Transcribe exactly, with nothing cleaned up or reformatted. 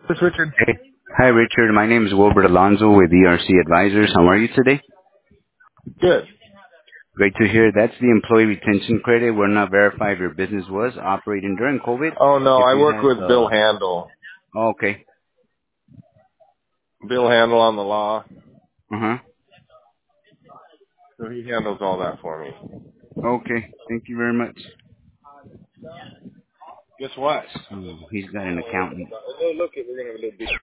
This is Richard. Hey. Hi, Richard. My name is Wilbert Alonzo with E R C Advisors. How are you today? Good. Great to hear. That's the employee retention credit. We're not verify if your business was operating during COVID. Oh no, If I you work had, with uh, Bill Handel. oh, okay. Bill Handel on the law. Uh-huh. So he handles all that for me. Okay. Thank you very much. Guess what? So he's got an accountant. Oh, look, we're gonna have a little